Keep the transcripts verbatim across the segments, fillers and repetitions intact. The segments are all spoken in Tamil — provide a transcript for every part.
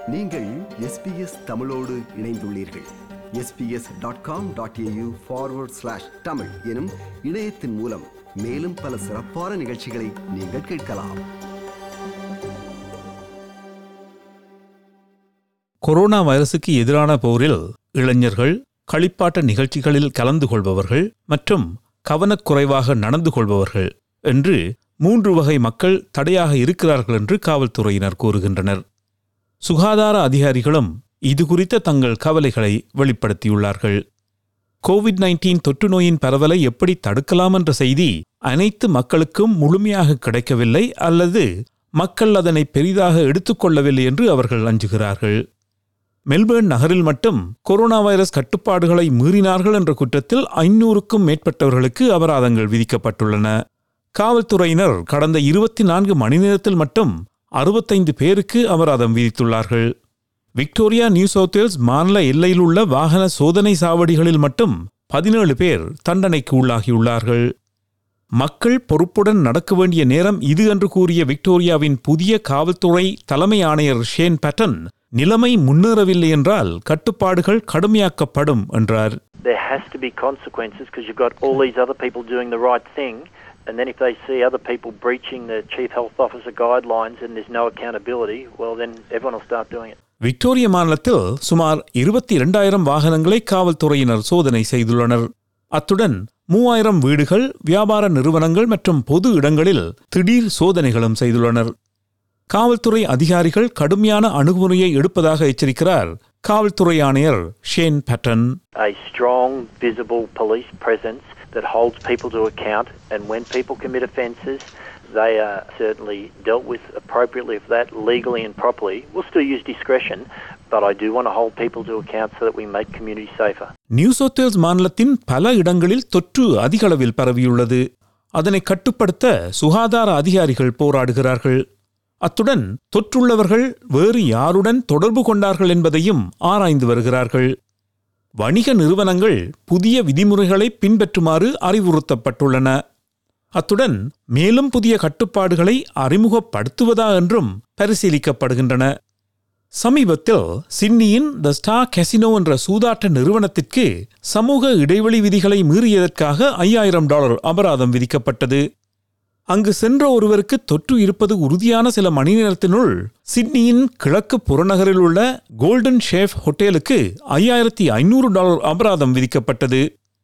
நீங்கள் எஸ் பி எஸ் தமிழோடு இணைந்துள்ளீர்கள். S B S dot com dot A U forward slash Tamil எனும் இணையத்தின் மூலம் மேலும் பல சிறப்பான நிகழ்ச்சிகளை நீங்கள் கேட்கலாம். கொரோனா வைரசுக்கு எதிரான போரில் இளைஞர்கள், களிப்பாட்ட நிகழ்ச்சிகளில் கலந்து கொள்பவர்கள் மற்றும் கவனக்குறைவாக நடந்து கொள்பவர்கள் என்று மூன்று வகை மக்கள் தடையாக இருக்கிறார்கள் என்று காவல்துறையினர் கூறுகின்றனர். சுகாதார அதிகாரிகளும் இது குறித்த தங்கள் கவலைகளை வெளிப்படுத்தியுள்ளார்கள். கோவிட் நைன்டீன் தொற்று நோயின் பரவலை எப்படி தடுக்கலாம் என்ற செய்தி அனைத்து மக்களுக்கும் முழுமையாக கிடைக்கவில்லை அல்லது மக்கள் அதனை பெரிதாக எடுத்துக்கொள்ளவில்லை என்று அவர்கள் அஞ்சுகிறார்கள். மெல்பேர்ன் நகரில் மட்டும் கொரோனா வைரஸ் கட்டுப்பாடுகளை மீறினார்கள் என்ற குற்றத்தில் ஐநூறுக்கும் மேற்பட்டவர்களுக்கு அபராதங்கள் விதிக்கப்பட்டுள்ளன. காவல்துறையினர் கடந்த இருபத்தி நான்கு மணி நேரத்தில் மட்டும் அறுபத்தைந்து பேருக்கு அபராதம் விதித்துள்ளார்கள். விக்டோரியா, நியூ சவுத் வேல்ஸ் மாநில எல்லையில் உள்ள வாகன சோதனை சாவடிகளில் மட்டும் பதினேழு பேர் தண்டனைக்கு உள்ளாகியுள்ளார்கள். மக்கள் பொறுப்புடன் நடக்க வேண்டிய நேரம் இது என்று கூறிய விக்டோரியாவின் புதிய காவல்துறை தலைமை ஆணையர் ஷேன் பேட்டன், நிலைமை முன்னேறவில்லை என்றால் கட்டுப்பாடுகள் கடுமையாக்கப்படும் என்றார். There has to be consequences because you've got all these other people doing the right thing, and then if they see other people breaching the chief health officer guidelines and there's no accountability, well then everyone will start doing it. Victoria மாநிலத்தில் சுமார் இருபத்தி இரண்டாயிரம் வாகனங்களை காவல்துறையினர் சோதனை செய்துள்ளனர். அத்துடன் மூவாயிரம் வீடுகள், வியாபார நிறுவனங்கள் மற்றும் பொது இடங்களில் திடீர் சோதனைகளும் செய்துள்ளனர். காவல்துறை அதிகாரிகள் கடுமையான அணுகுமுறையை எடுப்பதாக எச்சரிக்கிறார் காவல்துறை ஆணையர் Shane Patton. A strong, visible police presence that holds people to account, and when people commit offences, they are certainly dealt with appropriately for that, legally and properly. We'll still use discretion, but I do want to hold people to account so that we make community safer. New South Wales மாநிலத்தின் பல இடங்களில் தொற்று அதிக அளவில் பரவியுள்ளது. அதனை கட்டுப்படுத்த சுகாதார அதிகாரிகள் போராடுகிறார்கள். அத்துடன் தொற்றுள்ளவர்கள் வேறு யாருடன் தொடர்பு கொண்டார்கள் என்பதையும் ஆராய்ந்து வருகிறார்கள். வணிக நிறுவனங்கள் புதிய விதிமுறைகளை பின்பற்றுமாறு அறிவுறுத்தப்பட்டுள்ளன. அத்துடன் மேலும் புதிய கட்டுப்பாடுகளை அறிமுகப்படுத்துவதா என்றும் பரிசீலிக்கப்படுகின்றன. சமீபத்தில் சிட்னியின் த ஸ்டார் கசினோ என்ற சூதாட்ட நிறுவனத்திற்கு சமூக இடைவெளி விதிகளை மீறியதற்காக ஐயாயிரம் டாலர் அபராதம் விதிக்கப்பட்டது. அங்கு சென்ற ஒருவருக்கு தொற்று இருப்பது உறுதியான சில மணி நேரத்தினுள் சிட்னியின் கிழக்கு புறநகரில் உள்ள கோல்டன் ஷேஃப் ஹோட்டலுக்கு ஐயாயிரத்தி ஐநூறு டாலர் அபராதம் விதிக்கப்பட்டது.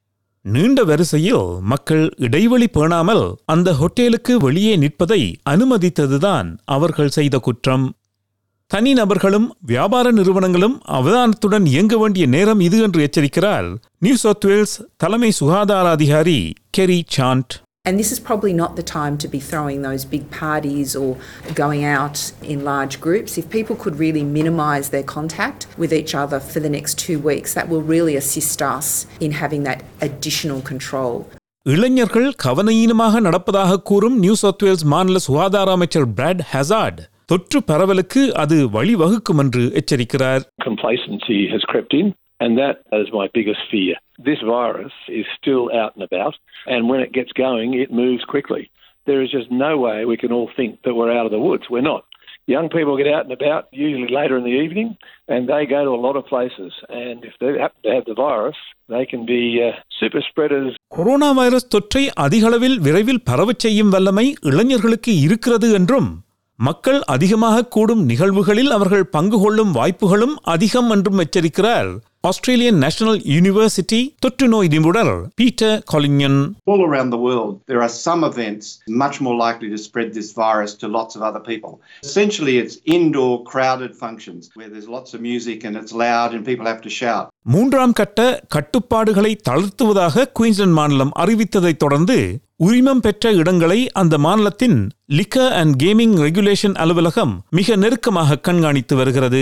நீண்ட வரிசையில் மக்கள் இடைவெளி பேணாமல் அந்த ஹோட்டலுக்கு வெளியே நிற்பதை அனுமதித்ததுதான் அவர்கள் செய்த குற்றம். தனிநபர்களும் வியாபார நிறுவனங்களும் அவதானத்துடன் இயங்க வேண்டிய நேரம் இது என்று எச்சரிக்கிறார் நியூ சவுத் வேல்ஸ் தலைமை சுகாதார அதிகாரி Kerry Chant. And this is probably not the time to be throwing those big parties or going out in large groups. If people could really minimise their contact with each other for the next two weeks, that will really assist us in having that additional control. இளைஞர்கள் கவனஈனமாக நடப்பதாக கூறும் நியூ சவுத் வேல்ஸ் மாநில சுகாதார அமைச்சர் பிராட் ஹசார்ட் தொற்று பரவலுக்கு அது வழிவகுக்கும் என்று எச்சரிக்கிறார். Complacency has crept in. And that is my biggest fear. This virus is still out and about, and when it gets going, it moves quickly. There is just no way we can all think that we're out of the woods. We're not. Young people get out and about, usually later in the evening, and they go to a lot of places. And if they happen to have the virus, they can be uh, super spreaders. Corona virus தொற்றை அதிகளவில் விரைவில் பரவச் செய்யும் வல்லமை இளைஞர்களுக்கு இருக்கிறது என்றும், மக்கள் அதிகமாக கூடும் நிகழ்வுகளில் அவர்கள் பங்கு கொள்ளும் வாய்ப்புகளும் அதிகம் என்றும் எச்சரிக்கிறார் ஆஸ்திரேலியன் நேஷனல் யூனிவர்சிட்டி தொற்று நோய் நிபுணர் Peter Collignon. All around the world, there are some events much more likely to spread this virus to lots of other people. Essentially, it's indoor crowded functions where there's lots of music and it's loud and people have to shout. மூன்றாம் கட்ட கட்டுப்பாடுகளை தளர்த்துவதாக குயின்ஸ்லாந்து மாநிலம் அறிவித்ததைத் தொடர்ந்து உரிமம் பெற்ற இடங்களை அந்த மாநிலத்தின் லிக்கர் அண்ட் கேமிங் ரெகுலேஷன் அலுவலகம் மிக நெருக்கமாக கண்காணித்து வருகிறது.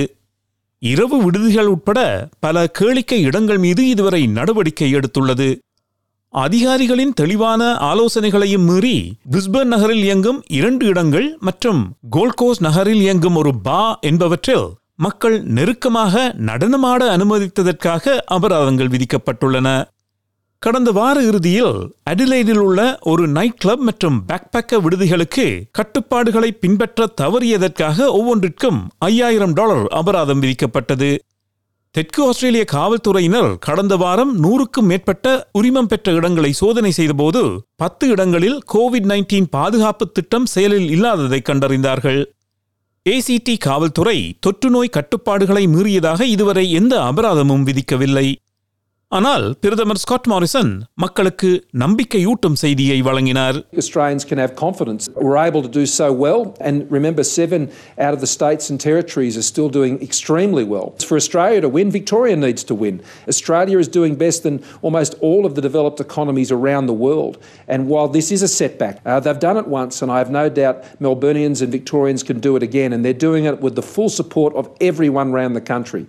இரவு விடுதிகள் உட்பட பல கேளிக்கை இடங்கள் மீது இதுவரை நடவடிக்கை எடுத்துள்ளது. அதிகாரிகளின் தெளிவான ஆலோசனைகளையும் மீறி பிரிஸ்பேர்ன் நகரில் இயங்கும் இரண்டு இடங்கள் மற்றும் கோல்ட் கோஸ்ட் நகரில் இயங்கும் ஒரு பா என்பவற்றில் மக்கள் நெருக்கமாக நடனமாட அனுமதித்ததற்காக அபராதங்கள் விதிக்கப்பட்டுள்ளன. கடந்த வார இறுதியில் அடிலைடில் உள்ள ஒரு நைட் கிளப் மற்றும் பேக்பேக்கர் விடுதிகளுக்கு கட்டுப்பாடுகளை பின்பற்ற தவறியதற்காக ஒவ்வொன்றிற்கும் ஐயாயிரம் டாலர் அபராதம் விதிக்கப்பட்டது. தெற்கு ஆஸ்திரேலிய காவல்துறையினர் கடந்த வாரம் நூறுக்கும் மேற்பட்ட உரிமம் பெற்ற இடங்களை சோதனை செய்தபோது பத்து இடங்களில் கோவிட் நைன்டீன் பாதுகாப்பு திட்டம் செயலில் இல்லாததை கண்டறிந்தார்கள். ஏசிடி காவல்துறை தொற்று நோய் கட்டுப்பாடுகளை மீறியதாக இதுவரை எந்த அபராதமும் விதிக்கவில்லை. ஆனால் பிரதமர் ஸ்காட் மாரிசன் மக்களுக்கு நம்பிக்கையூட்டும் செய்தியை வழங்கினார். Australians can have confidence. We're able to do so well, and remember, seven out of the states and territories are still doing extremely well. For Australia to win, Victoria needs to win. Australia is doing best than almost all of the developed economies around the world. And while this is a setback, uh, they've done it once, and I have no doubt Melburnians and Victorians can do it again, and they're doing it with the full support of everyone around the country.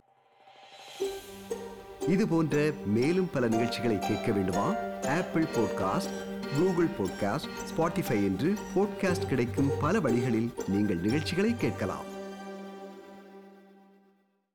இது போன்ற மேலும் பல நிகழ்ச்சிகளை கேட்க வேண்டுமா? Apple podcast, Google podcast, Spotify என்று பாட்காஸ்ட் கிடைக்கும் பல வழிகளில் நீங்கள் நிகழ்ச்சிகளை கேட்கலாம்.